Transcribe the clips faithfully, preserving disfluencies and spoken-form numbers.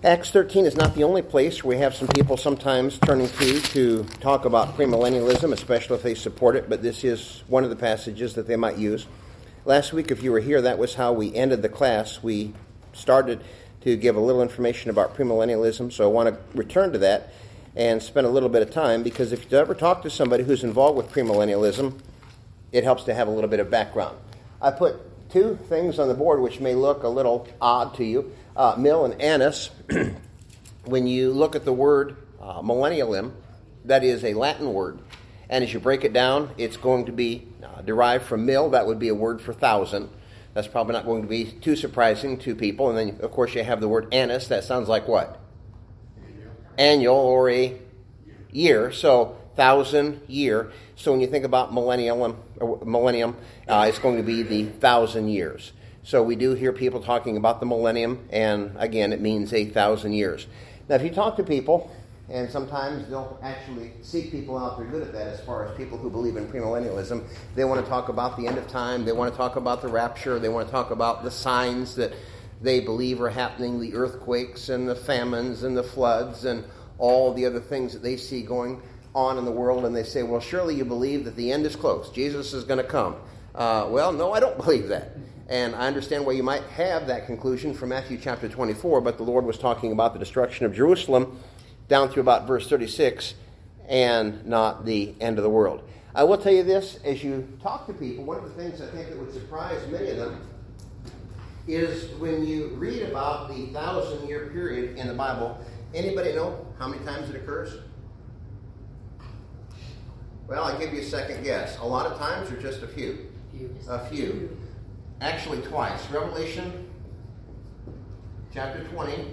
Acts thirteen is not the only place where we have some people sometimes turning to to talk about premillennialism, especially if they support it, but this is one of the passages that they might use. Last week, if you were here, that was how we ended the class. We started to give a little information about premillennialism, so I want to return to that and spend a little bit of time, because if you ever talk to somebody who's involved with premillennialism, it helps to have a little bit of background. I put two things on the board which may look a little odd to you. Uh, mill and annus. When you look at the word uh, millennium, that is a Latin word, and as you break it down, it's going to be uh, derived from mill. That would be a word for thousand. That's probably not going to be too surprising to people. And then, of course, you have the word annus. That sounds like what? Annual, Annual or a year. So thousand year. So when you think about millennium, millennium, uh, it's going to be the thousand years. So we do hear people talking about the millennium, and again, it means a thousand years. Now, if you talk to people, and sometimes they'll actually seek people out, they're good at that as far as people who believe in premillennialism. They want to talk about the end of time. They want to talk about the rapture. They want to talk about the signs that they believe are happening, the earthquakes and the famines and the floods and all the other things that they see going on in the world. And they say, well, surely you believe that the end is close. Jesus is going to come. Uh, well, no, I don't believe that. And I understand why you might have that conclusion from Matthew chapter twenty-four, but the Lord was talking about the destruction of Jerusalem down through about verse thirty-six, and not the end of the world. I will tell you this, as you talk to people, one of the things I think that would surprise many of them is when you read about the thousand-year period in the Bible. Anybody know how many times it occurs? Well, I'll give you a second guess. A lot of times, or just a few? A few. Actually, twice. Revelation chapter twenty,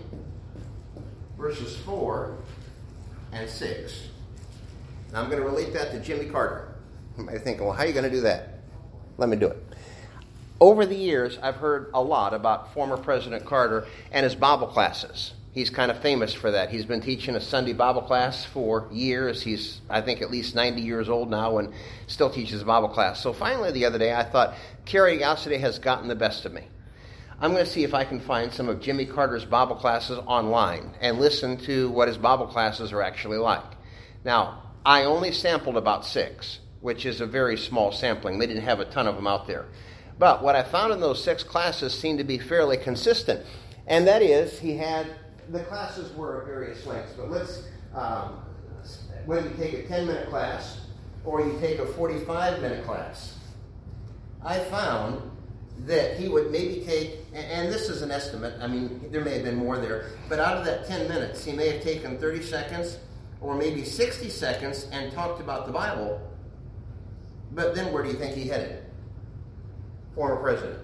verses four and six. Now, I'm going to relate that to Jimmy Carter. You might be thinking, well, how are you going to do that? Let me do it. Over the years, I've heard a lot about former President Carter and his Bible classes. He's kind of famous for that. He's been teaching a Sunday Bible class for years. He's, I think, at least ninety years old now and still teaches a Bible class. So finally, the other day, I thought, curiosity has gotten the best of me. I'm going to see if I can find some of Jimmy Carter's Bible classes online and listen to what his Bible classes are actually like. Now, I only sampled about six, which is a very small sampling. They didn't have a ton of them out there. But what I found in those six classes seemed to be fairly consistent. And that is, he had... the classes were of various lengths, but let's, um, whether you take a ten-minute class or you take a forty-five minute class, I found that he would maybe take, and this is an estimate, I mean, there may have been more there, but out of that ten minutes, he may have taken thirty seconds or maybe sixty seconds and talked about the Bible, but then where do you think he headed? Former president.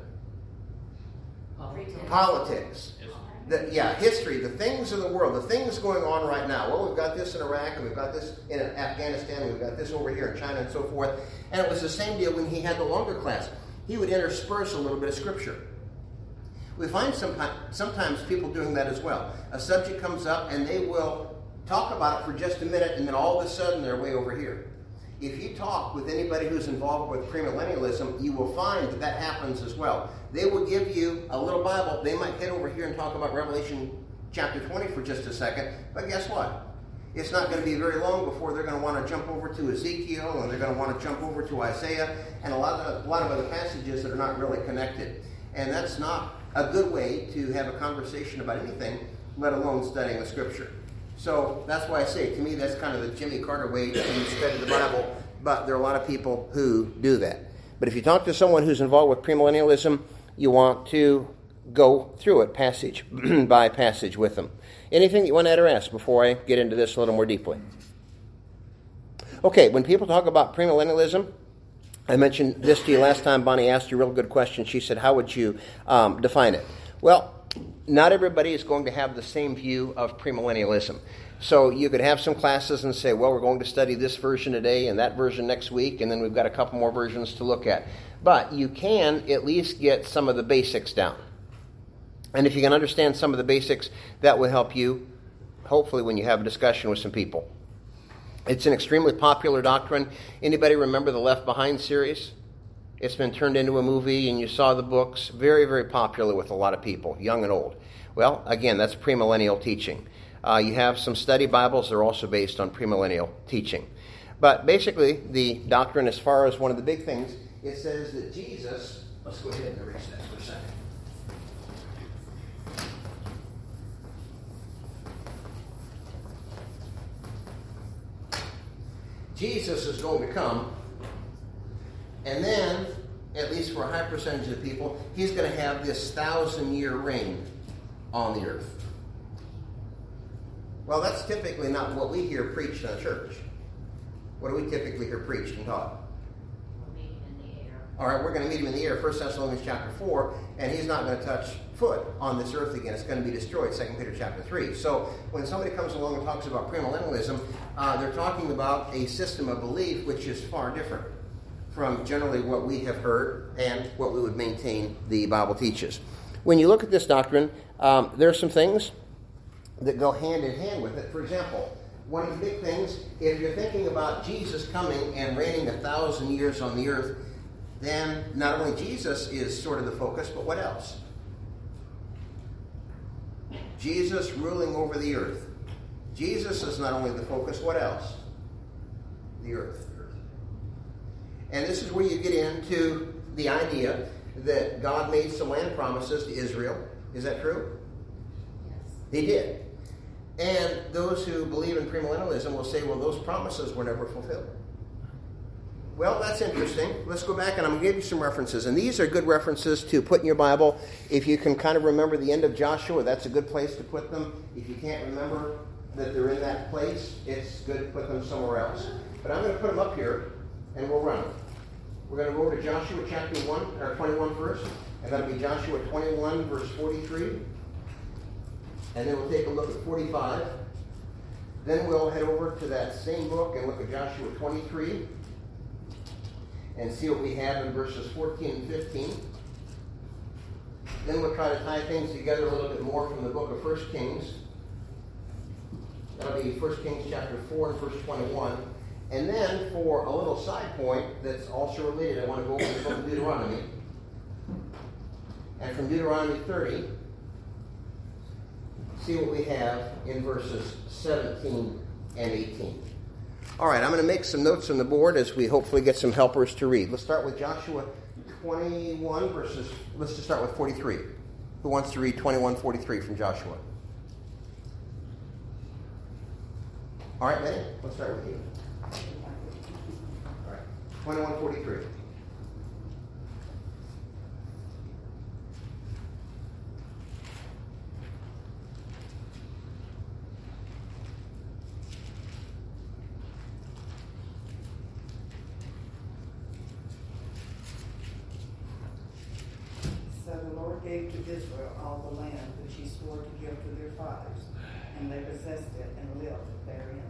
Politics. Politics. The, yeah, history, the things of the world, the things going on right now. Well, we've got this in Iraq, and we've got this in Afghanistan, and we've got this over here in China, and so forth. And it was the same deal when he had the longer class. He would intersperse a little bit of Scripture. We find sometimes, sometimes people doing that as well. A subject comes up, and they will talk about it for just a minute, and then all of a sudden they're way over here. If you talk with anybody who's involved with premillennialism, you will find that that happens as well. They will give you a little Bible. They might head over here and talk about Revelation chapter twenty for just a second. But guess what? It's not going to be very long before they're going to want to jump over to Ezekiel, and they're going to want to jump over to Isaiah, and a lot of, a lot of other passages that are not really connected. And that's not a good way to have a conversation about anything, let alone studying the Scripture. So that's why I say, to me, that's kind of the Jimmy Carter way to study the Bible, but there are a lot of people who do that. But if you talk to someone who's involved with premillennialism, you want to go through it passage by passage with them. Anything that you want to add or ask before I get into this a little more deeply? Okay, when people talk about premillennialism, I mentioned this to you last time. Bonnie asked you a real good question. She said, how would you um, define it? Well, not everybody is going to have the same view of premillennialism. So you could have some classes and say, well, we're going to study this version today and that version next week, and then we've got a couple more versions to look at. But you can at least get some of the basics down. And if you can understand some of the basics, that will help you, hopefully, when you have a discussion with some people. It's an extremely popular doctrine. Anybody remember the Left Behind series? It's been turned into a movie, and you saw the books. Very, very popular with a lot of people, young and old. Well, again, that's premillennial teaching. Uh, you have some study Bibles that are also based on premillennial teaching. But basically, the doctrine, as far as one of the big things, it says that Jesus... Let's go ahead and erase that for a second. Jesus is going to come, and then, at least for a high percentage of the people, he's going to have this thousand-year reign on the earth. Well, that's typically not what we hear preached in church. What do we typically hear preached and taught? We'll meet him in the air. All right, we're going to meet him in the air, First Thessalonians chapter four, and he's not going to touch foot on this earth again. It's going to be destroyed, Second Peter chapter three. So when somebody comes along and talks about premillennialism, uh, they're talking about a system of belief which is far different from generally what we have heard and what we would maintain the Bible teaches. When you look at this doctrine, um, there are some things that go hand in hand with it. For example, one of the big things, if you're thinking about Jesus coming and reigning a thousand years on the earth, then not only Jesus is sort of the focus, but what else? Jesus ruling over the earth. Jesus is not only the focus, what else? The earth. And this is where you get into the idea that God made some land promises to Israel. Is that true? Yes. He did. And those who believe in premillennialism will say, well, those promises were never fulfilled. Well, that's interesting. Let's go back, and I'm going to give you some references. And these are good references to put in your Bible. If you can kind of remember the end of Joshua, that's a good place to put them. If you can't remember that they're in that place, it's good to put them somewhere else. But I'm going to put them up here, and we'll run them. We're going to go over to Joshua chapter one, or twenty-one first, and that'll be Joshua twenty-one, verse forty-three. And then we'll take a look at forty-five. Then we'll head over to that same book and look at Joshua twenty-three and see what we have in verses fourteen and fifteen. Then we'll try to tie things together a little bit more from the book of First Kings. That'll be First Kings chapter four and verse twenty-one. And then for a little side point that's also related, I want to go over to the book of Deuteronomy. And from Deuteronomy thirty, see what we have in verses seventeen and eighteen. All right, I'm going to make some notes on the board as we hopefully get some helpers to read. Let's start with Joshua twenty-one verses, let's just start with forty-three. Who wants to read twenty-one forty-three from Joshua? All right, Benny, let's start with you. All right, twenty-one forty-three. Gave to Israel all the land which he swore to give to their fathers, and they possessed it and lived therein.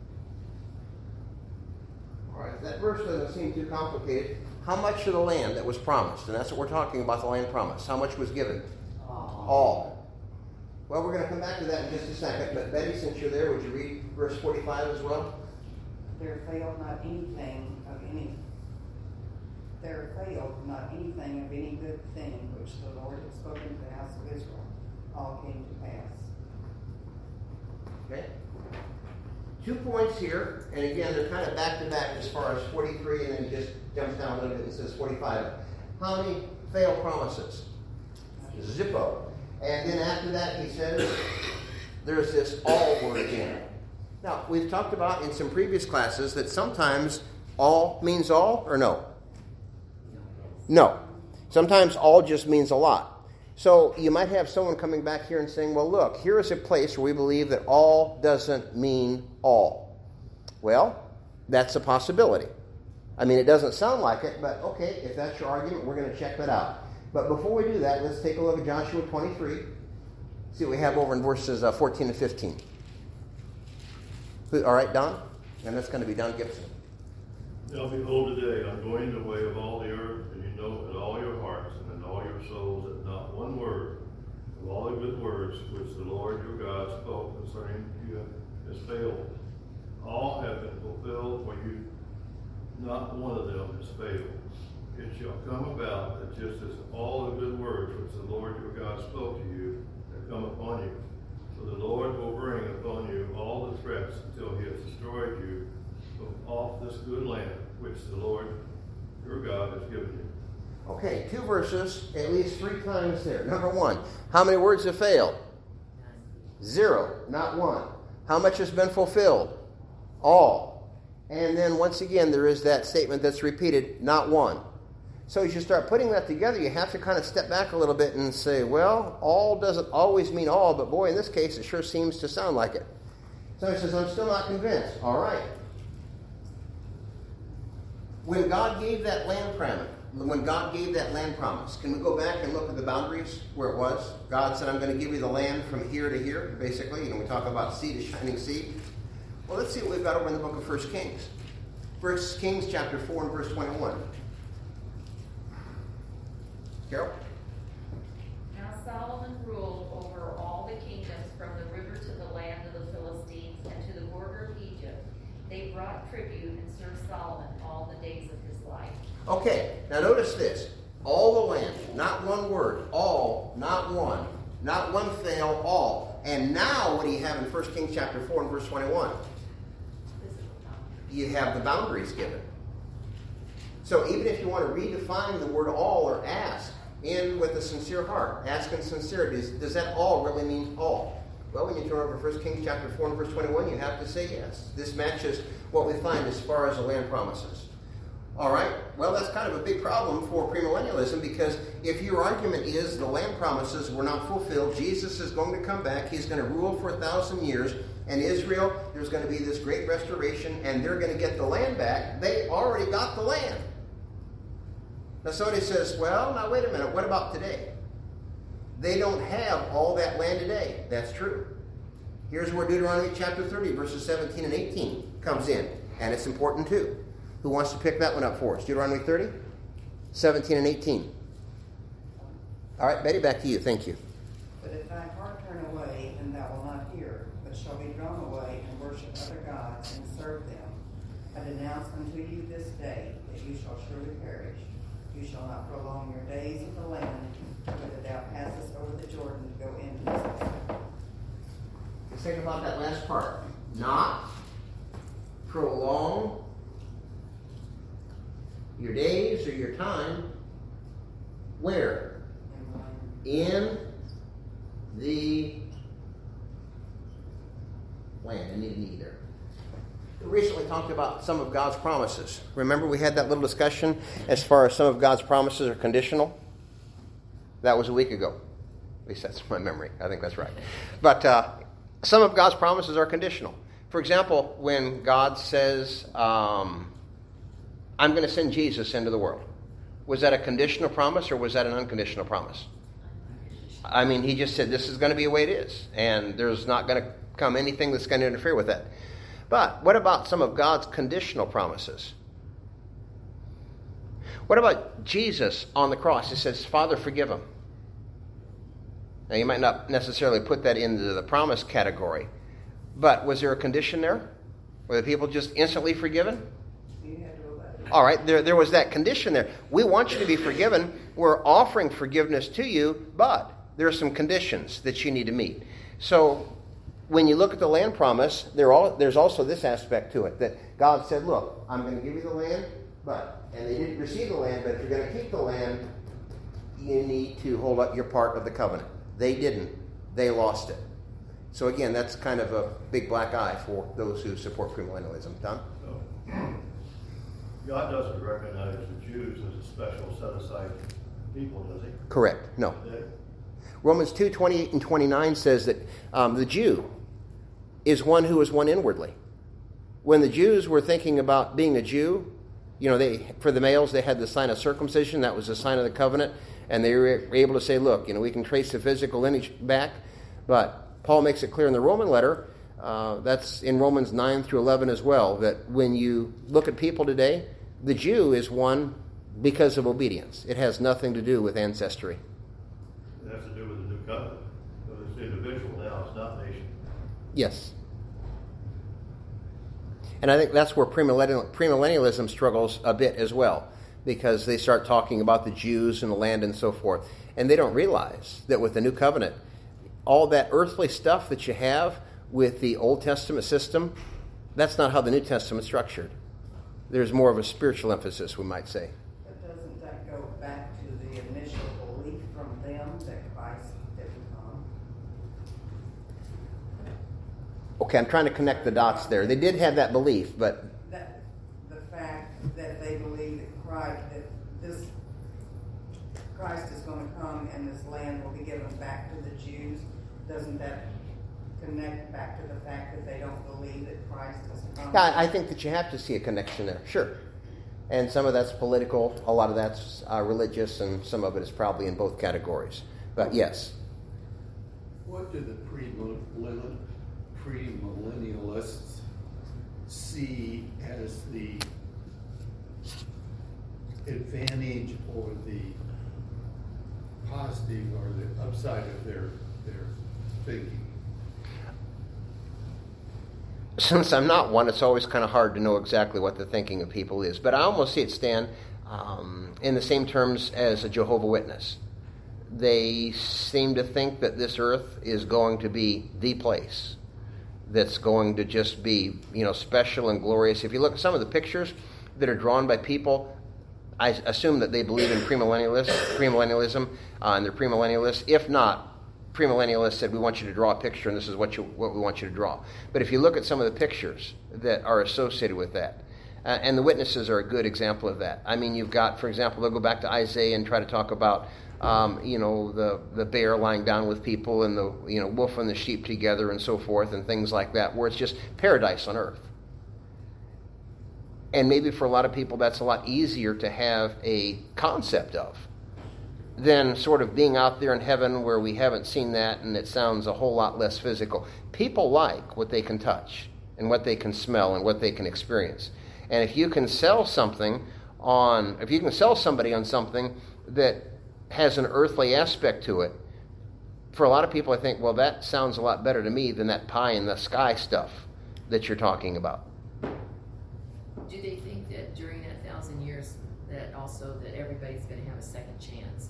All right, that verse doesn't seem too complicated. How much of the land that was promised? And that's what we're talking about, the land promise. How much was given? All. All. Well, we're going to come back to that in just a second. But Betty, since you're there, would you read verse forty-five as well? There failed not anything of any There failed not anything of any good thing which the Lord had spoken to the house of Israel. All came to pass. Okay. Two points here, and again, they're kind of back to back as far as forty-three, and then he just jumps down a little bit and says forty-five. How many failed promises? Zippo. And then after that, he says, there's this all word again. Now, we've talked about in some previous classes that sometimes all means all, or no? No. Sometimes all just means a lot. So you might have someone coming back here and saying, well, look, here is a place where we believe that all doesn't mean all. Well, that's a possibility. I mean, it doesn't sound like it, but okay, if that's your argument, we're going to check that out. But before we do that, let's take a look at Joshua twenty-three. See what we have over in verses uh, fourteen and fifteen. All right, Don? And that's going to be Don Gibson. Now behold, today I'm going the way of all the earth, and you know in all your hearts and in all your souls that not one word of all the good words which the Lord your God spoke concerning you has failed. All have been fulfilled for you. Not one of them has failed. it shall come about that just as all the good words which the Lord your God spoke to you have come upon you, so the Lord will bring upon you all the threats until he has destroyed you from off this good land which the Lord your God has given you. Okay, two verses, at least three times there. Number one, how many words have failed? Zero, not one. How much has been fulfilled? All. And then once again, there is that statement that's repeated, not one. So as you start putting that together, you have to kind of step back a little bit and say, well, all doesn't always mean all, but boy, in this case, it sure seems to sound like it. Somebody says, I'm still not convinced. All right. When God gave that land promise, when God gave that land promise, can we go back and look at the boundaries where it was? God said, I'm going to give you the land from here to here, basically. You know, we talk about sea to shining sea. Well, let's see what we've got over in the book of First Kings. First Kings chapter four and verse twenty-one. Carol? Now Solomon ruled over all the kingdoms from the river to the land of the Philistines and to the border of Egypt. They brought tribute and served Solomon all the days of his life. Okay, now notice this. All the land, not one word. All, not one. Not one fail, all. And now what do you have in First Kings chapter four and verse twenty-one? You have the boundaries given. So even if you want to redefine the word all or ask, in with a sincere heart, ask in sincerity, does, does that all really mean all? Well, when you turn over First Kings chapter four and verse twenty-one, you have to say yes. This matches what we find as far as the land promises. All right, well, that's kind of a big problem for premillennialism, because if your argument is the land promises were not fulfilled, Jesus is going to come back, he's going to rule for a thousand years, and Israel, there's going to be this great restoration, and they're going to get the land back. They already got the land. Now somebody says, well, now wait a minute, what about today? They don't have all that land today. That's true. Here's where Deuteronomy chapter thirty, verses seventeen and eighteen comes in, and it's important too. Who wants to pick that one up for us? Deuteronomy thirty, seventeen and eighteen. All right, Betty, back to you. Thank you. But if thy heart turn away, and thou wilt not hear, but shall be drawn away, and worship other gods, and serve them, I denounce unto you this day that you shall surely perish. You shall not prolong your days in the land, whether thou passest over the Jordan to go into possess it. Let's think about that last part. Not prolong your days or your time. Where? In the land. I need an E there. We recently talked about some of God's promises. Remember we had that little discussion as far as some of God's promises are conditional? That was a week ago. At least that's my memory. I think that's right. But uh, some of God's promises are conditional. For example, when God says, um, I'm going to send Jesus into the world. Was that a conditional promise or was that an unconditional promise? I mean, he just said this is going to be the way it is. And there's not going to come anything that's going to interfere with that. But what about some of God's conditional promises? What about Jesus on the cross? It says, Father, forgive them. Now, you might not necessarily put that into the promise category. But was there a condition there? Were the people just instantly forgiven? All right, there, there was that condition there. We want you to be forgiven. We're offering forgiveness to you, but there are some conditions that you need to meet. So when you look at the land promise, there all, there's also this aspect to it, that God said, look, I'm going to give you the land, but, and they didn't receive the land, but if you're going to keep the land, you need to hold up your part of the covenant. They didn't. They lost it. So again, that's kind of a big black eye for those who support premillennialism. Tom? So, God doesn't recognize the Jews as a special set-aside people, does he? Correct. No. They, Romans two, twenty-eight and twenty-nine says that um, the Jew is one who is one inwardly. When the Jews were thinking about being a Jew, you know, they for the males, they had the sign of circumcision. That was the sign of the covenant. And they were able to say, look, you know, we can trace the physical lineage back. But Paul makes it clear in the Roman letter, uh, that's in Romans nine through eleven as well, that when you look at people today, the Jew is one because of obedience. It has nothing to do with ancestry. it has to do with the new covenant. So it's individual now, it's not nation. Yes. And I think that's where premillennial, premillennialism struggles a bit as well. because they start talking about the Jews and the land and so forth. And they don't realize that with the new covenant, all that earthly stuff that you have with the Old Testament system, that's not how the New Testament's structured. There's more of a spiritual emphasis, we might say. But doesn't that go back to the initial belief from them that Christ didn't come? Okay, I'm trying to connect the dots there. They did have that belief, but... That the fact that they believe that Christ, that this Christ is going to come and this land will be given back to the Jews, doesn't that connect back to the fact that they don't believe that Christ has come? Yeah, I think that you have to see a connection there, sure. And some of that's political, a lot of that's uh, religious, and some of it is probably in both categories. But yes. What do the premillennial- premillennialists see as the advantage or the positive or the upside of their their thinking? Since I'm not one, it's always kind of hard to know exactly what the thinking of people is. But I almost see it stand um, in the same terms as a Jehovah's Witness. They seem to think that this earth is going to be the place that's going to just be, you know, special and glorious. If you look at some of the pictures that are drawn by people, I assume that they believe in premillennialism, premillennialism uh, and they're premillennialists. If not, premillennialists said, we want you to draw a picture, and this is what you what we want you to draw. But if you look at some of the pictures that are associated with that, uh, and the witnesses are a good example of that. I mean, you've got, for example, they'll go back to Isaiah and try to talk about, um, you know, the, the bear lying down with people and the, you know, wolf and the sheep together and so forth and things like that, where it's just paradise on earth. And maybe for a lot of people that's a lot easier to have a concept of than sort of being out there in heaven where we haven't seen that and it sounds a whole lot less physical. People like what they can touch and what they can smell and what they can experience. And if you can sell something on, if you can sell somebody on something that has an earthly aspect to it, for a lot of people I think, well, that sounds a lot better to me than that pie in the sky stuff that you're talking about. Do they think that during that thousand years that also that everybody's going to have a second chance?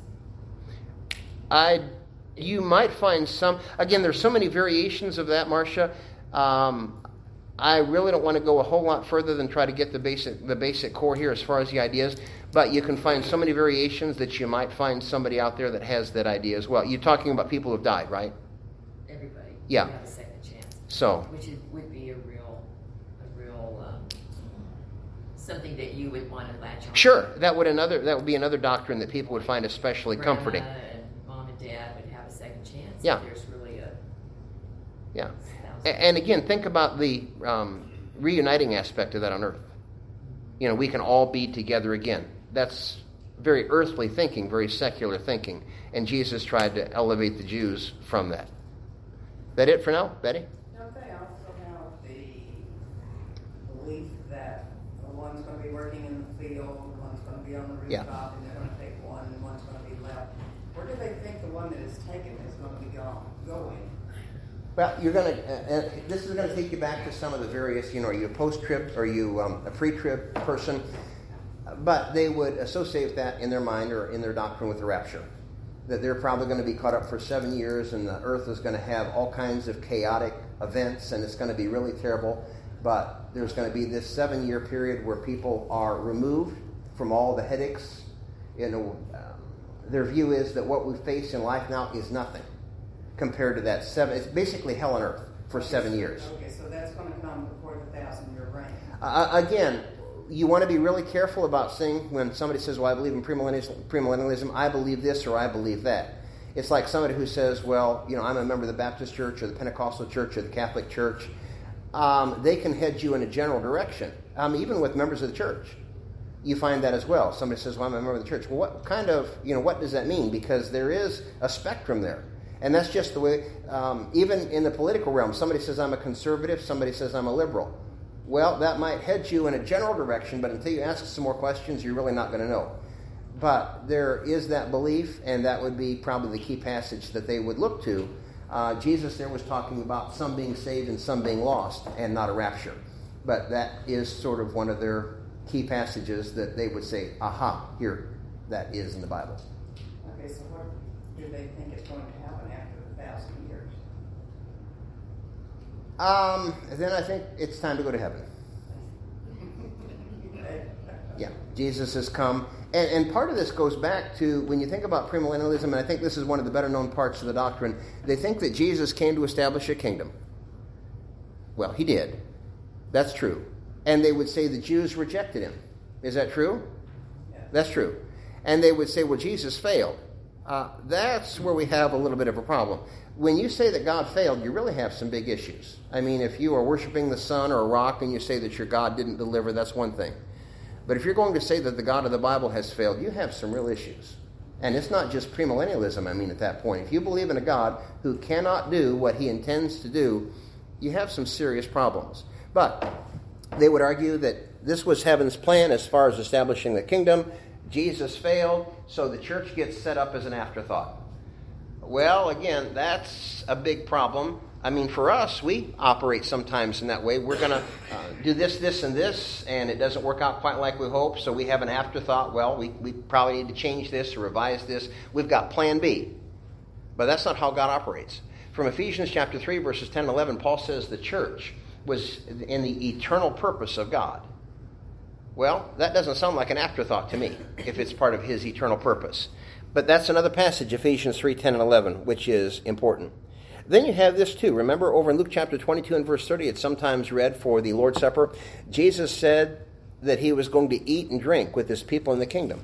I, you might find some, again, there's so many variations of that, Marcia. Um, I really don't want to go a whole lot further than try to get the basic the basic core here as far as the ideas, but you can find so many variations that you might find somebody out there that has that idea as well. You're talking about people who've died, right? Everybody Yeah. will have a second chance. So, Which is, would be a real, a real, um, something that you would want to latch on. sure, that would another that would be another doctrine that people would find especially Grandma comforting. and mom and dad would have a second chance. Yeah. If there's really a Yeah. thousand. A- And again, think about the um, reuniting aspect of that on earth. You know, we can all be together again. That's very earthly thinking, very secular thinking. And Jesus tried to elevate the Jews from that. That it for now, Betty? Don't they also have the belief that one's going to be working in the field, one's going to be on the Yeah. rooftop, and they're going to take one, and one's going to be left? Where do they think the one that is taken is going to be gone, going? Well, you're going to, uh, uh, this is going to take you back to some of the various, you know, are you a post-trib, or are you um, a pre-trib person? But they would associate that in their mind or in their doctrine with the rapture. That they're probably going to be caught up for seven years and the earth is going to have all kinds of chaotic events and it's going to be really terrible. But there's going to be this seven-year period where people are removed from all the headaches. You know, um, their view is that what we face in life now is nothing compared to that seven. It's basically hell on earth for seven years. Okay, so that's going to come before the thousand-year reign. Uh, again, you want to be really careful about saying when somebody says, well, I believe in premillennialism, premillennialism, I believe this or I believe that. It's like somebody who says, well, you know, I'm a member of the Baptist church or the Pentecostal church or the Catholic church. Um, they can head you in a general direction. Um, even with members of the church, you find that as well. Somebody says, well, I'm a member of the church. Well, what kind of, you know, what does that mean? Because there is a spectrum there. And that's just the way, um, even in the political realm, somebody says I'm a conservative, somebody says I'm a liberal. Well, that might head you in a general direction, but until you ask some more questions, you're really not going to know. But there is that belief, and that would be probably the key passage that they would look to. Uh, Jesus there was talking about some being saved and some being lost, and not a rapture. But that is sort of one of their key passages that they would say, aha, here, that is in the Bible. Okay, so what do they think is going to happen after the thousand years? Um, then I think it's time to go to heaven. Yeah, Jesus has come. And, and part of this goes back to when you think about premillennialism, and I think this is one of the better known parts of the doctrine, they think that Jesus came to establish a kingdom. Well, he did. That's true. And they would say the Jews rejected him. Is that true? Yeah. That's true. And they would say, well, Jesus failed. Uh, that's where we have a little bit of a problem. When you say that God failed, you really have some big issues. I mean, if you are worshiping the sun or a rock and you say that your God didn't deliver, that's one thing. But if you're going to say that the God of the Bible has failed, you have some real issues. And it's not just premillennialism, I mean, at that point. If you believe in a God who cannot do what he intends to do, you have some serious problems. But they would argue that this was heaven's plan as far as establishing the kingdom. Jesus failed, so the church gets set up as an afterthought. Well, again, that's a big problem. I mean, for us, we operate sometimes in that way. We're going to uh, do this, this, and this, and it doesn't work out quite like we hope, so we have an afterthought. Well, we, we probably need to change this or revise this. We've got plan B. But that's not how God operates. From Ephesians chapter three, verses ten and eleven, Paul says the church was in the eternal purpose of God. Well, that doesn't sound like an afterthought to me, if it's part of his eternal purpose. But that's another passage, Ephesians three, ten and eleven, which is important. Then you have this too. Remember over in Luke chapter twenty-two and verse thirty, it's sometimes read for the Lord's Supper. Jesus said that he was going to eat and drink with his people in the kingdom.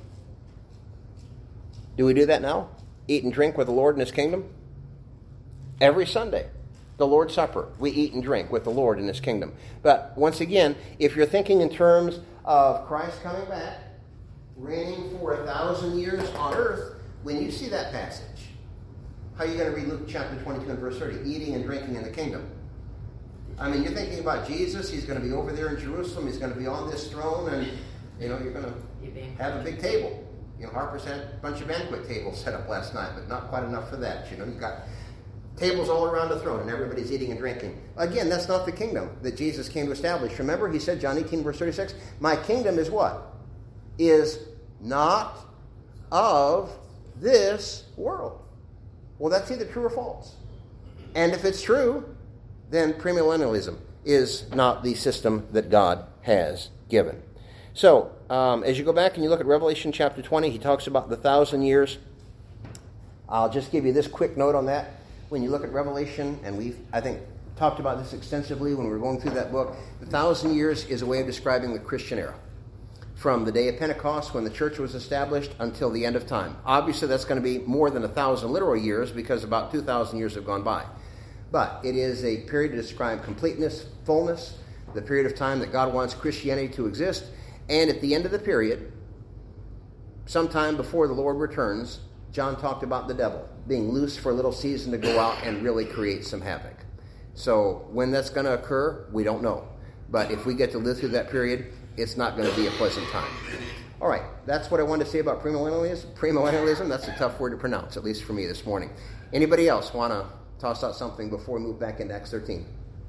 Do we do that now? Eat and drink with the Lord in his kingdom? Every Sunday, the Lord's Supper, we eat and drink with the Lord in his kingdom. But once again, if you're thinking in terms of Christ coming back, reigning for a thousand years on earth, when you see that passage, how are you going to read Luke chapter twenty-two and verse thirty? Eating and drinking in the kingdom. I mean, you're thinking about Jesus. He's going to be over there in Jerusalem. He's going to be on this throne, and you know you're going to have a big table. You know, Harper's had a bunch of banquet tables set up last night, but not quite enough for that. You know, you've got tables all around the throne, and everybody's eating and drinking. Again, that's not the kingdom that Jesus came to establish. Remember, he said, John eighteen, verse thirty-six, my kingdom is what? Is not of this world. Well, that's either true or false. And if it's true, then premillennialism is not the system that God has given. So, um, as you go back and you look at Revelation chapter twenty, he talks about the thousand years. I'll just give you this quick note on that. When you look at Revelation, and we've, I think, talked about this extensively when we were going through that book, the thousand years is a way of describing the Christian era. From the day of Pentecost, when the church was established, until the end of time. Obviously, that's going to be more than a thousand literal years, because about two thousand years have gone by. But it is a period to describe completeness, fullness, the period of time that God wants Christianity to exist. And at the end of the period, sometime before the Lord returns, John talked about the devil being loose for a little season to go out and really create some havoc. So when that's going to occur, we don't know. But if we get to live through that period, it's not going to be a pleasant time. All right, that's what I wanted to say about premillennialism. Premillennialism, that's a tough word to pronounce, at least for me this morning. Anybody else want to toss out something before we move back into Acts thirteen?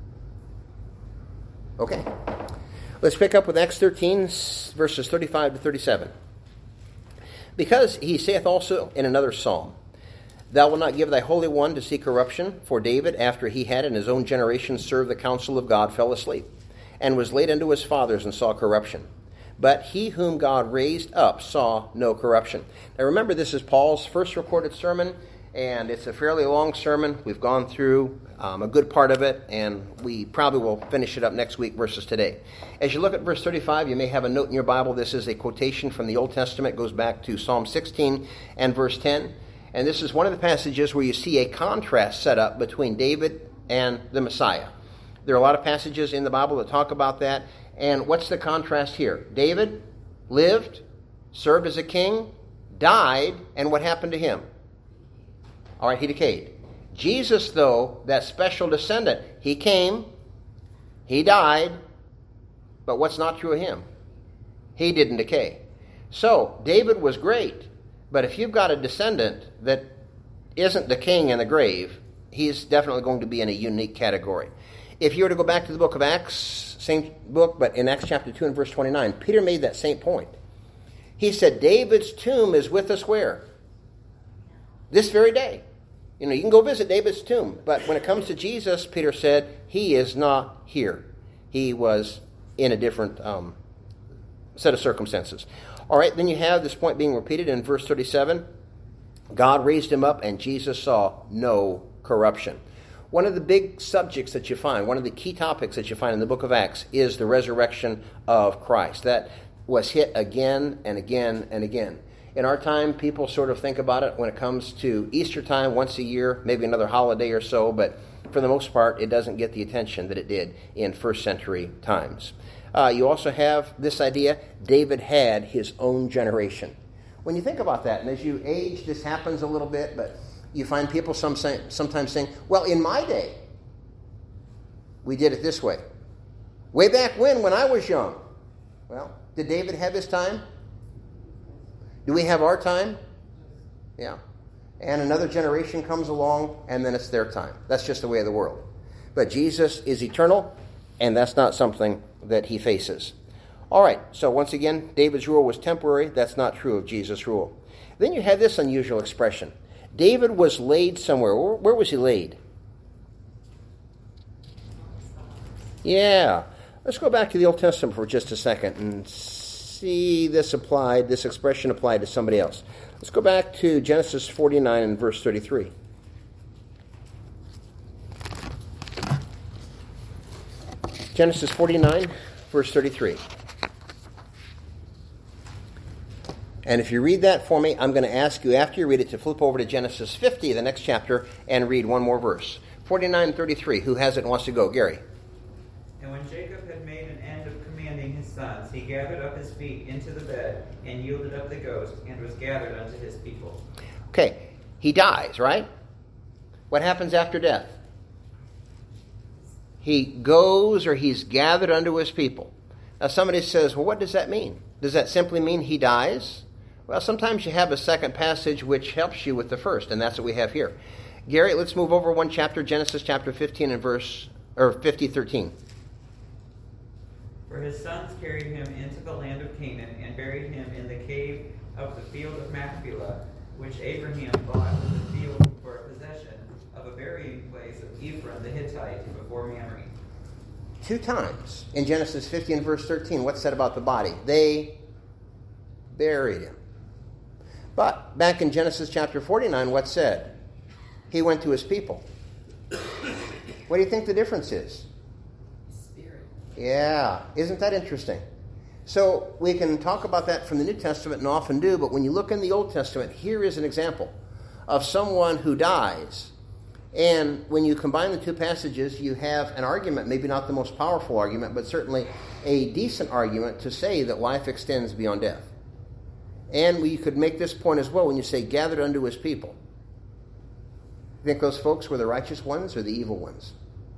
Okay. Let's pick up with Acts thirteen, verses thirty-five to thirty-seven. Because he saith also in another psalm, thou wilt not give thy Holy One to see corruption, for David, after he had in his own generation served the counsel of God, fell asleep, and was laid unto his fathers, and saw corruption. But he whom God raised up saw no corruption. Now remember, this is Paul's first recorded sermon, and it's a fairly long sermon. We've gone through um, a good part of it, and we probably will finish it up next week versus today. As you look at verse thirty-five, you may have a note in your Bible. This is a quotation from the Old Testament. It goes back to Psalm sixteen and verse ten. And this is one of the passages where you see a contrast set up between David and the Messiah. There are a lot of passages in the Bible that talk about that. And what's the contrast here? David lived, served as a king, died, and what happened to him? All right, he decayed. Jesus, though, that special descendant, he came, he died, but what's not true of him? He didn't decay. So, David was great, but if you've got a descendant that isn't decaying in the grave, he's definitely going to be in a unique category. If you were to go back to the book of Acts, same book, but in Acts chapter two and verse twenty-nine, Peter made that same point. He said, David's tomb is with us where? This very day. You know, you can go visit David's tomb, but when it comes to Jesus, Peter said, he is not here. He was in a different um, set of circumstances. All right, then you have this point being repeated in verse thirty-seven. God raised him up, and Jesus saw no corruption. One of the big subjects that you find, one of the key topics that you find in the book of Acts is the resurrection of Christ. That was hit again and again and again. In our time, people sort of think about it when it comes to Easter time, once a year, maybe another holiday or so, but for the most part, it doesn't get the attention that it did in first century times. Uh, you also have this idea, David had his own generation. When you think about that, and as you age, this happens a little bit, but you find people some say, sometimes saying, well, in my day, we did it this way. Way back when, when I was young. Well, did David have his time? Do we have our time? Yeah. And another generation comes along, and then it's their time. That's just the way of the world. But Jesus is eternal, and that's not something that he faces. All right, so once again, David's rule was temporary. That's not true of Jesus' rule. Then you have this unusual expression. David was laid somewhere. Where, where was he laid? Yeah. Let's go back to the Old Testament for just a second and see this applied, this expression applied to somebody else. Let's go back to Genesis forty-nine and verse thirty-three. Genesis forty-nine, verse thirty-three. And if you read that for me, I'm going to ask you after you read it to flip over to Genesis fifty, the next chapter, and read one more verse. forty-nine thirty-three. Who has it and wants to go? Gary. And when Jacob had made an end of commanding his sons, he gathered up his feet into the bed and yielded up the ghost and was gathered unto his people. Okay, he dies, right? What happens after death? He goes or he's gathered unto his people. Now somebody says, well, what does that mean? Does that simply mean he dies? Well, sometimes you have a second passage which helps you with the first, and that's what we have here. Gary, let's move over one chapter, Genesis chapter fifteen and verse, or fifty, thirteen. For his sons carried him into the land of Canaan and buried him in the cave of the field of Machpelah, which Abraham bought with the field for a possession of a burying place of Ephron the Hittite before Mamre. Two times in Genesis fifty and verse thirteen, what's said about the body? They buried him. But back in Genesis chapter forty-nine, what's said? He went to his people. What do you think the difference is? Spirit. Yeah, isn't that interesting? So we can talk about that from the New Testament and often do, but when you look in the Old Testament, here is an example of someone who dies. And when you combine the two passages, you have an argument, maybe not the most powerful argument, but certainly a decent argument to say that life extends beyond death. And we could make this point as well when you say gathered unto his people. You think those folks were the righteous ones or the evil ones?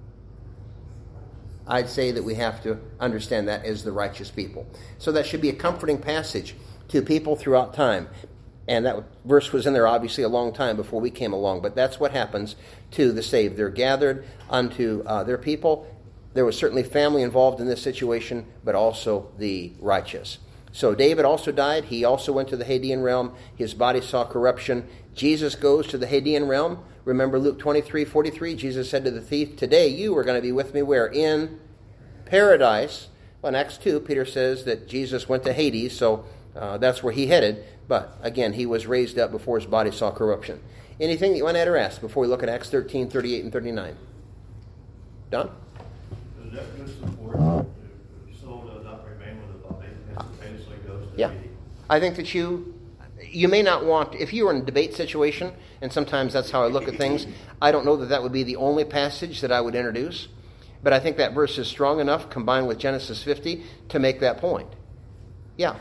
I'd say that we have to understand that as the righteous people. So that should be a comforting passage to people throughout time. And that verse was in there obviously a long time before we came along. But that's what happens to the saved. They're gathered unto uh, their people. There was certainly family involved in this situation, but also the righteous. So David also died. He also went to the Hadean realm. His body saw corruption. Jesus goes to the Hadean realm. Remember Luke twenty-three forty-three, Jesus said to the thief, today you are going to be with me where? In paradise. Well, in Acts two, Peter says that Jesus went to Hades, so uh, that's where he headed. But again, he was raised up before his body saw corruption. Anything that you want to add or ask before we look at Acts thirteen, thirty-eight, and thirty-nine? Don? Does that good support if the soul does not remain with the body, instantaneously goes to Yeah. Hades? I think that you you may not want, if you were in a debate situation, and sometimes that's how I look at things, I don't know that that would be the only passage that I would introduce, but I think that verse is strong enough, combined with Genesis fifty, to make that point. Yeah.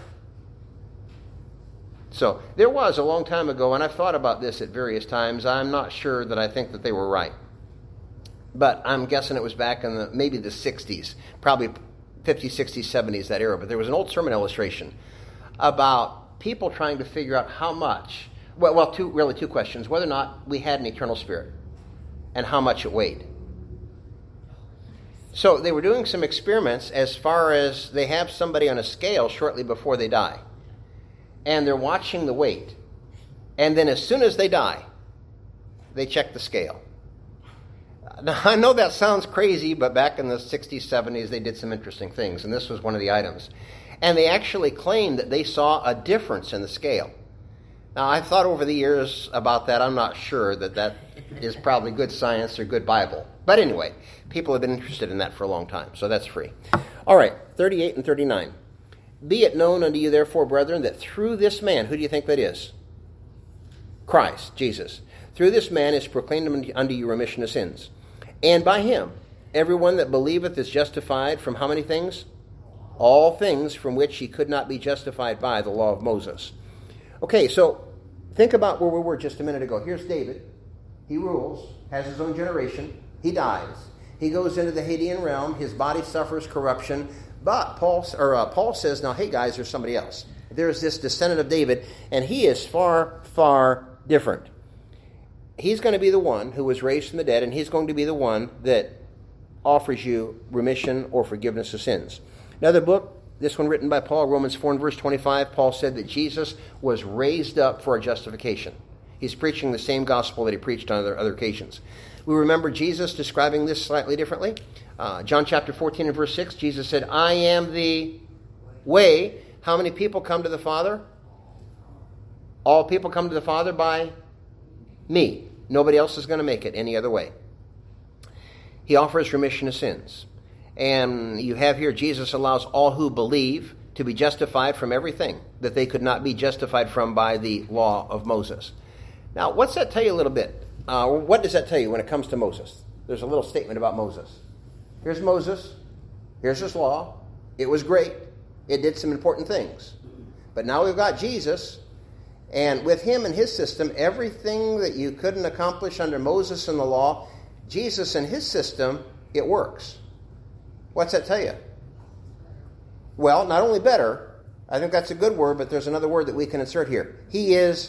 So, there was a long time ago, and I've thought about this at various times. I'm not sure that I think that they were right. But I'm guessing it was back in the maybe the sixties, probably fifties, sixties, seventies, that era. But there was an old sermon illustration about people trying to figure out how much, well, well two, really two questions, whether or not we had an eternal spirit and how much it weighed. So they were doing some experiments as far as they have somebody on a scale shortly before they die. And they're watching the weight. And then as soon as they die, they check the scale. Now, I know that sounds crazy, but back in the sixties, seventies, they did some interesting things, and this was one of the items. And they actually claimed that they saw a difference in the scale. Now, I've thought over the years about that. I'm not sure that that is probably good science or good Bible. But anyway, people have been interested in that for a long time, so that's free. All right, thirty-eight and thirty-nine. Be it known unto you, therefore, brethren, that through this man, who do you think that is? Christ, Jesus. Through this man is proclaimed unto you remission of sins. And by him, everyone that believeth is justified from how many things? All things from which he could not be justified by the law of Moses. Okay, so think about where we were just a minute ago. Here's David. He rules, has his own generation. He dies. He goes into the Hadean realm. His body suffers corruption. But Paul, or, uh, Paul says, now, hey guys, there's somebody else. There's this descendant of David, and he is far, far different. He's going to be the one who was raised from the dead, and he's going to be the one that offers you remission or forgiveness of sins. Another book, this one written by Paul, Romans four and verse twenty-five, Paul said that Jesus was raised up for our justification. He's preaching the same gospel that he preached on other, other occasions. We remember Jesus describing this slightly differently. Uh, John chapter fourteen and verse six, Jesus said, I am the way. How many people come to the Father? All people come to the Father by me. Nobody else is going to make it any other way. He offers remission of sins. And you have here, Jesus allows all who believe to be justified from everything that they could not be justified from by the law of Moses. Now, what's that tell you a little bit? Uh, what does that tell you when it comes to Moses? There's a little statement about Moses. Here's Moses. Here's his law. It was great. It did some important things. But now we've got Jesus. And with him and his system, everything that you couldn't accomplish under Moses and the law, Jesus and his system, it works. What's that tell you? Well, not only better, I think that's a good word, but there's another word that we can insert here. He is,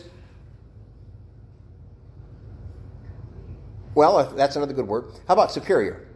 well, that's another good word. How about superior?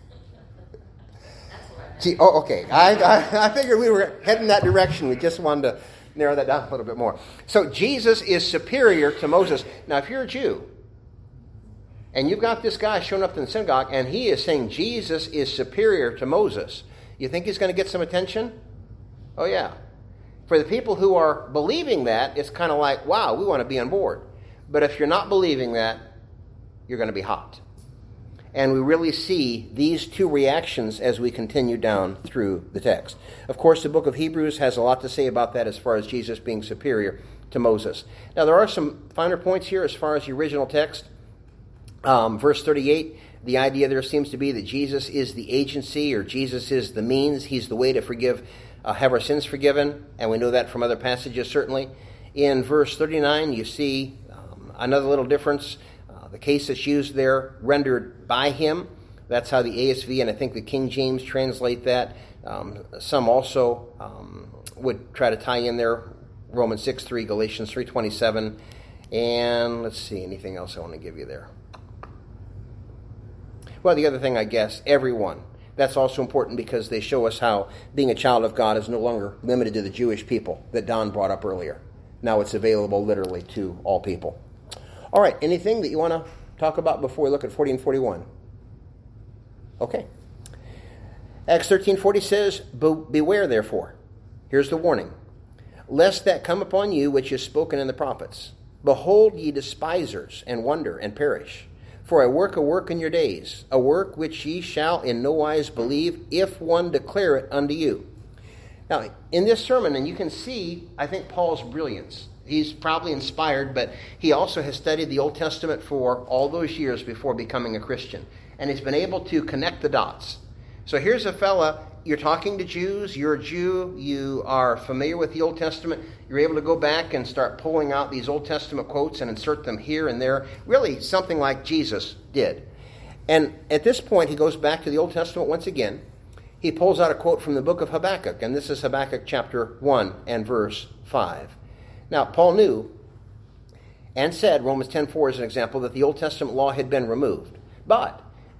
Gee, oh, okay. I, I, I figured we were heading that direction. We just wanted to narrow that down a little bit more. So Jesus is superior to Moses. Now, if you're a Jew, and you've got this guy showing up in the synagogue, and he is saying Jesus is superior to Moses, you think he's going to get some attention? Oh, yeah. For the people who are believing that, it's kind of like, wow, we want to be on board. But if you're not believing that, you're going to be hot. And we really see these two reactions as we continue down through the text. Of course, the book of Hebrews has a lot to say about that as far as Jesus being superior to Moses. Now, there are some finer points here as far as the original text. Um, verse thirty-eight, the idea there seems to be that Jesus is the agency, or Jesus is the means. He's the way to forgive, uh, have our sins forgiven, and we know that from other passages certainly. In verse thirty-nine, you see um, another little difference. Uh, the case that's used there, rendered by him. That's how the A S V and I think the King James translate that. Um, some also um, would try to tie in there Romans six three, Galatians three twenty-seven, and let's see, anything else I want to give you there. Well, the other thing, I guess, everyone. That's also important because they show us how being a child of God is no longer limited to the Jewish people that Don brought up earlier. Now it's available literally to all people. All right, anything that you want to talk about before we look at forty and forty-one? Okay. Acts thirteen forty says, beware therefore. Here's the warning. Lest that come upon you which is spoken in the prophets. Behold ye despisers, and wonder, and perish. For I work a work in your days, a work which ye shall in no wise believe, if one declare it unto you. Now, in this sermon, and you can see, I think, Paul's brilliance. He's probably inspired, but he also has studied the Old Testament for all those years before becoming a Christian. And he's been able to connect the dots. So here's a fella, you're talking to Jews, you're a Jew, you are familiar with the Old Testament, you're able to go back and start pulling out these Old Testament quotes and insert them here and there, really something like Jesus did. And at this point, he goes back to the Old Testament once again. He pulls out a quote from the book of Habakkuk, and this is Habakkuk chapter one and verse five. Now, Paul knew and said, Romans ten four is an example, that the Old Testament law had been removed. But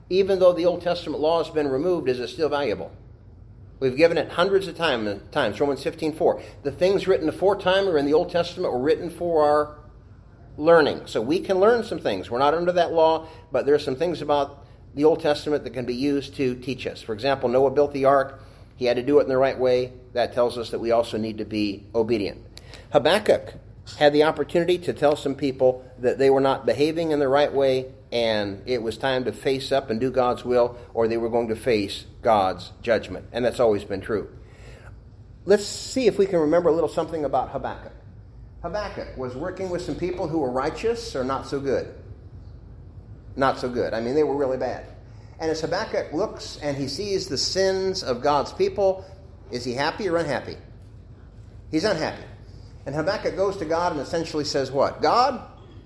Even though the Old Testament law has been removed, is it still valuable? We've given it hundreds of time, times. Romans fifteen four. The things written aforetime or in the Old Testament were written for our learning. So we can learn some things. We're not under that law, but there are some things about the Old Testament that can be used to teach us. For example, Noah built the ark. He had to do it in the right way. That tells us that we also need to be obedient. Habakkuk had the opportunity to tell some people that they were not behaving in the right way, and it was time to face up and do God's will, or they were going to face God's judgment. And that's always been true. Let's see if we can remember a little something about Habakkuk. Habakkuk was working with some people who were righteous or not so good. Not so good. I mean, they were really bad. And as Habakkuk looks and he sees the sins of God's people, is he happy or unhappy? He's unhappy. And Habakkuk goes to God and essentially says what? God?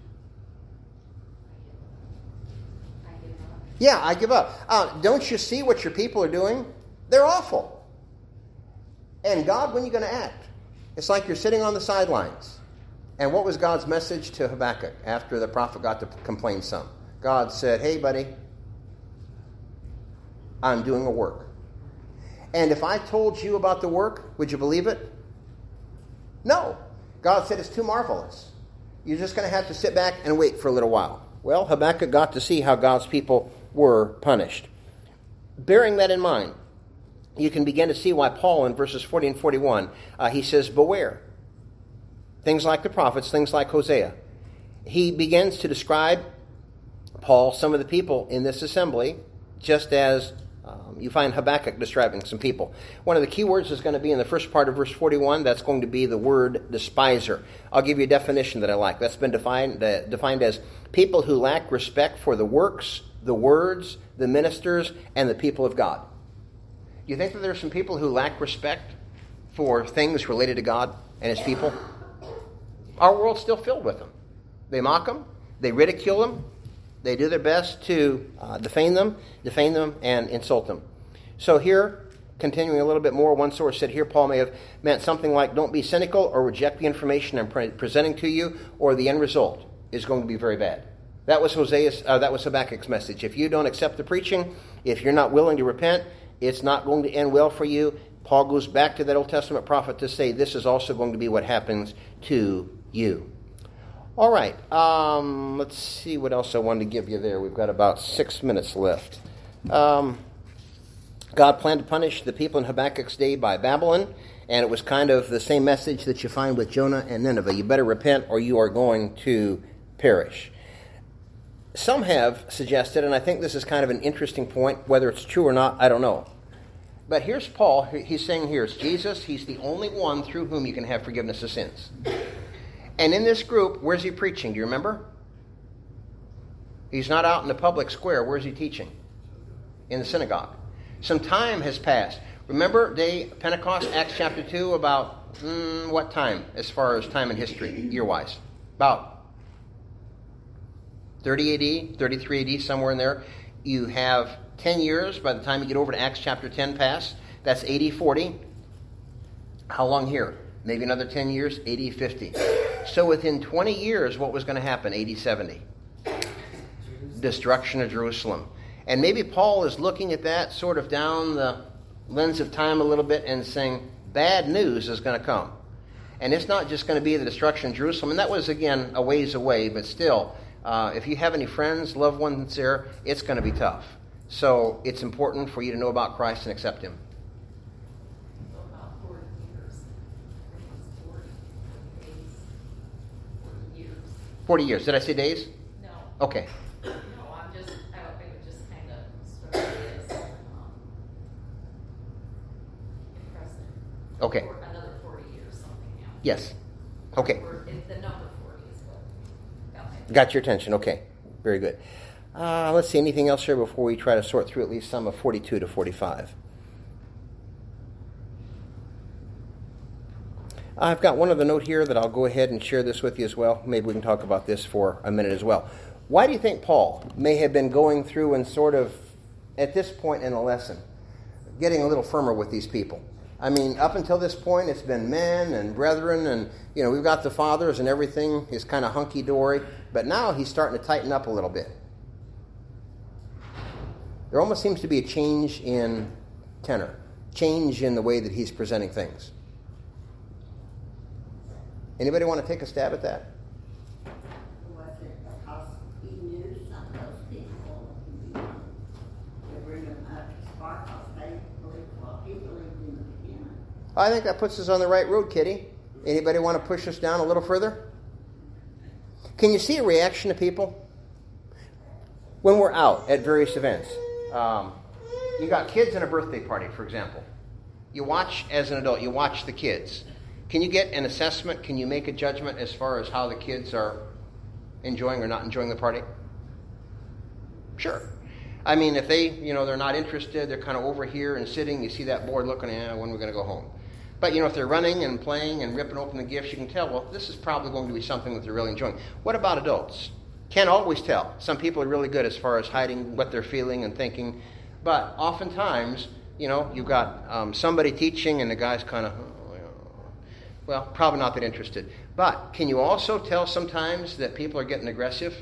I give up. Yeah, I give up. Uh, don't you see what your people are doing? They're awful. And God, when are you going to act? It's like you're sitting on the sidelines. And what was God's message to Habakkuk after the prophet got to complain some? God said, hey, buddy, I'm doing a work. And if I told you about the work, would you believe it? No. God said it's too marvelous. You're just going to have to sit back and wait for a little while. Well, Habakkuk got to see how God's people were punished. Bearing that in mind, you can begin to see why Paul in verses forty and forty-one, uh, he says, beware. Things like the prophets, things like Hosea. He begins to describe, Paul, some of the people in this assembly, just as um, you find Habakkuk describing some people. One of the key words is going to be in the first part of verse forty-one. That's going to be the word despiser. I'll give you a definition that I like. That's been defined, uh, defined as people who lack respect for the works, the words, the ministers, and the people of God. Do you think that there are some people who lack respect for things related to God and His people? Our world's still filled with them. They mock them. They ridicule them. They do their best to uh, defame them, defame them, and insult them. So here, continuing a little bit more, one source said here Paul may have meant something like, don't be cynical or reject the information I'm pre- presenting to you, or the end result is going to be very bad. That was Hosea's, uh, that was Habakkuk's message. If you don't accept the preaching, if you're not willing to repent, it's not going to end well for you. Paul goes back to that Old Testament prophet to say this is also going to be what happens to you. All right, um, let's see what else I wanted to give you there. We've got about six minutes left. Um, God planned to punish the people in Habakkuk's day by Babylon, and it was kind of the same message that you find with Jonah and Nineveh. You better repent or you are going to perish. Some have suggested, and I think this is kind of an interesting point, whether it's true or not, I don't know. But here's Paul, he's saying here, it's Jesus, he's the only one through whom you can have forgiveness of sins. And in this group, where's he preaching? Do you remember? He's not out in the public square. Where's he teaching? In the synagogue. Some time has passed. Remember day Pentecost, Acts chapter two, about mm, what time as far as time in history, year-wise? About thirty A D, thirty-three A D, somewhere in there. You have ten years by the time you get over to Acts chapter ten past. That's A D forty. How long here? Maybe another ten years, A D fifty. So within twenty years, what was going to happen? A D seventy. Destruction of Jerusalem. And maybe Paul is looking at that sort of down the lens of time a little bit and saying, bad news is going to come. And it's not just going to be the destruction of Jerusalem. And that was, again, a ways away, but still, uh, if you have any friends, loved ones there, it's going to be tough. So it's important for you to know about Christ and accept Him. About forty years. forty days, forty years. forty years. Did I say days? No. Okay. No, I'm just, I don't think it just kind of struck me as, um, impressive. Okay. For another forty years, something else. Yes. Okay. Or if the number forty is what got my Got your attention. Okay. Very good. Uh, let's see. Anything else here before we try to sort through at least some of forty-two to forty-five? I've got one other note here that I'll go ahead and share this with you as well. Maybe we can talk about this for a minute as well. Why do you think Paul may have been going through and sort of, at this point in the lesson, getting a little firmer with these people? I mean, up until this point, it's been men and brethren, and, you know, we've got the fathers and everything is kind of hunky-dory, but now he's starting to tighten up a little bit. There almost seems to be a change in tenor, change in the way that he's presenting things. Anybody want to take a stab at that? Was it because he knew some of those people, you know, to bring them up to Sparkles, they believed what he believed in the beginning? I think that puts us on the right road, Kitty. Anybody want to push us down a little further? Can you see a reaction to people? When we're out at various events, um, you got kids in a birthday party, for example. You watch, as an adult, you watch the kids. Can you get an assessment? Can you make a judgment as far as how the kids are enjoying or not enjoying the party? Sure. I mean, if they, you know, they're not interested, they're kind of over here and sitting, you see that board looking, eh, when are we going to go home? But, you know, if they're running and playing and ripping open the gifts, you can tell, well, this is probably going to be something that they're really enjoying. What about adults? Can't always tell. Some people are really good as far as hiding what they're feeling and thinking. But oftentimes, you know, you've got um, somebody teaching and the guy's kind of, oh, well, probably not that interested. But can you also tell sometimes that people are getting aggressive?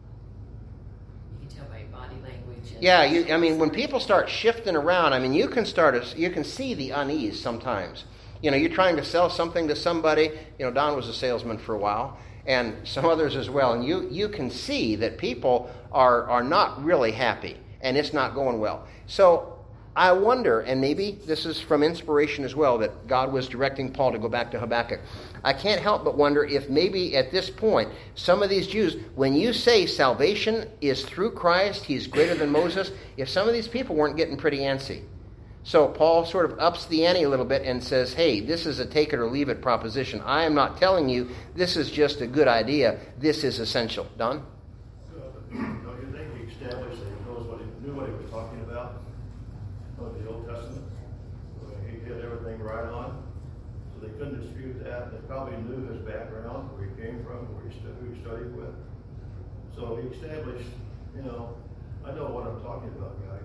You can tell by body language. And Yeah, you, I mean, when people start shifting around, I mean, you can start, you can see the unease sometimes. You know, you're trying to sell something to somebody. You know, Don was a salesman for a while, and some others as well. And you, you can see that people are, are not really happy, and it's not going well. So I wonder, and maybe this is from inspiration as well, that God was directing Paul to go back to Habakkuk. I can't help but wonder if maybe at this point, some of these Jews, when you say salvation is through Christ, he's greater than Moses, if some of these people weren't getting pretty antsy. So Paul sort of ups the ante a little bit and says, hey, this is a take it or leave it proposition. I am not telling you this is just a good idea. This is essential. Don? Uh, Don't you think he established that he knows what he knew what he was talking about of the Old Testament? Uh, He hit everything right on, so they couldn't dispute that. They probably knew his background, where he came from, where he stu- who he studied with. So he established, you know, I know what I'm talking about, guys.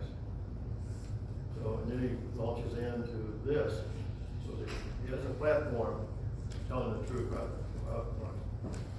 So, and then he launches into this, so that he has a platform telling the truth about, about